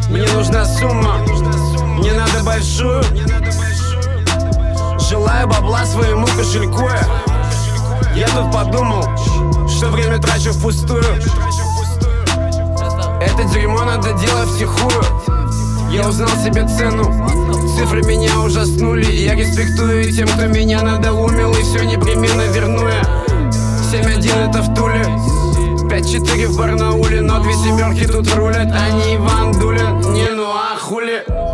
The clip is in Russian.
Мне нужна сумма, не надо большую. Желаю бабла своему кошельку. Я тут подумал, что время трачу впустую. Это дерьмо надо делать втихую. Я узнал себе цену, цифры меня ужаснули. Я респектую тем, кто меня надоумил, и все непременно верну я. 7-1 это в Туле, 5-4 в Барнауле, но 2 семерки тут рулят, а не Иван Дулин. Не, ну а хули?